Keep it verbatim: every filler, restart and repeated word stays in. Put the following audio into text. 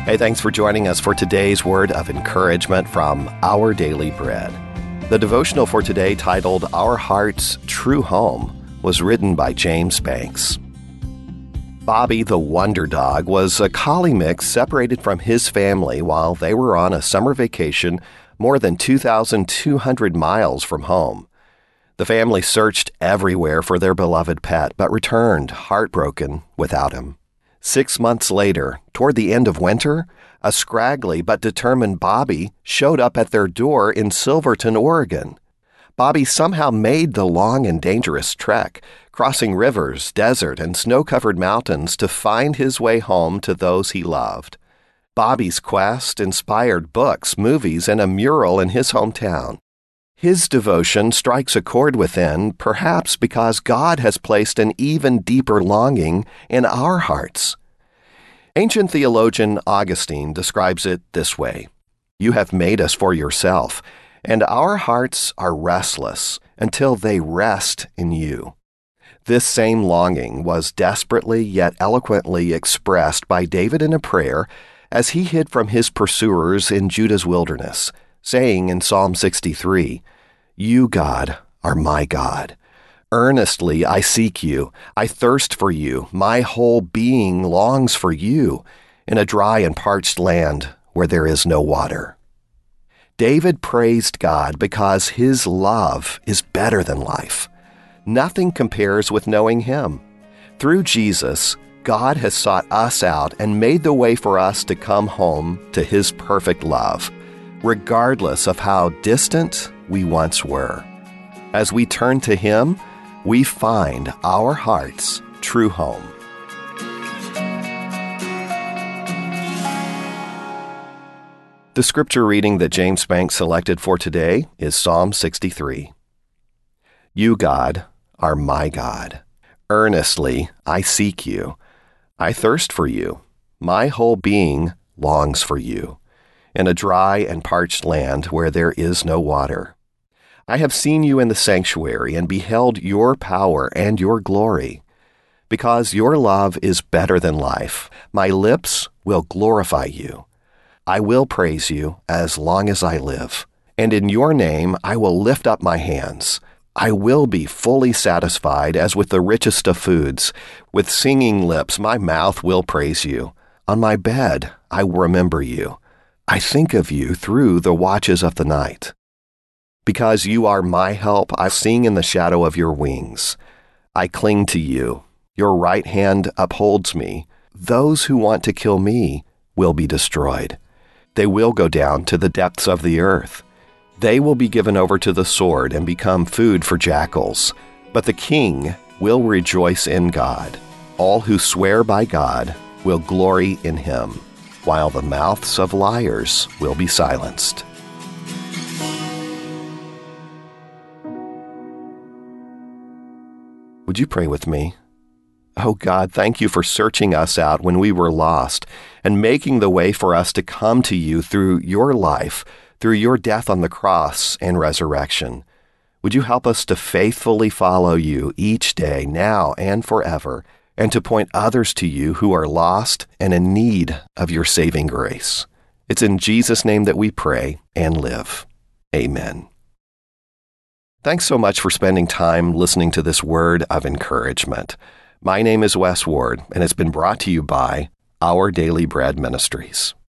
Hey, thanks for joining us for today's word of encouragement from Our Daily Bread. The devotional for today, titled Our Heart's True Home, was written by James Banks. Bobby the Wonder Dog was a collie mix separated from his family while they were on a summer vacation more than two thousand two hundred miles from home. The family searched everywhere for their beloved pet, but returned heartbroken without him. Six months later, toward the end of winter, a scraggly but determined Bobby showed up at their door in Silverton, Oregon. Bobby somehow made the long and dangerous trek, crossing rivers, desert, and snow-covered mountains to find his way home to those he loved. Bobby's quest inspired books, movies, and a mural in his hometown. His devotion strikes a chord within, perhaps because God has placed an even deeper longing in our hearts. Ancient theologian Augustine describes it this way: "You have made us for yourself, and our hearts are restless until they rest in you." This same longing was desperately yet eloquently expressed by David in a prayer as he hid from his pursuers in Judah's wilderness, saying in Psalm sixty-three, "You, God, are my God. Earnestly I seek you. I thirst for you. My whole being longs for you in a dry and parched land where there is no water." David praised God because his love is better than life. Nothing compares with knowing him. Through Jesus, God has sought us out and made the way for us to come home to his perfect love, regardless of how distant we once were. As we turn to him, we find our heart's true home. The scripture reading that James Banks selected for today is Psalm sixty-three. "You, God, are my God. Earnestly I seek you. I thirst for you. My whole being longs for you in a dry and parched land where there is no water. I have seen you in the sanctuary and beheld your power and your glory. Because your love is better than life, my lips will glorify you. I will praise you as long as I live, and in your name I will lift up my hands. I will be fully satisfied as with the richest of foods. With singing lips my mouth will praise you. On my bed I will remember you. I think of you through the watches of the night. Because you are my help, I sing in the shadow of your wings. I cling to you. Your right hand upholds me. Those who want to kill me will be destroyed. They will go down to the depths of the earth. They will be given over to the sword and become food for jackals. But the king will rejoice in God. All who swear by God will glory in him, while the mouths of liars will be silenced." Would you pray with me? Oh God, thank you for searching us out when we were lost and making the way for us to come to you through your life, through your death on the cross and resurrection. Would you help us to faithfully follow you each day, now and forever, and to point others to you who are lost and in need of your saving grace? It's in Jesus' name that we pray and live. Amen. Thanks so much for spending time listening to this word of encouragement. My name is Wes Ward, and it's been brought to you by Our Daily Bread Ministries.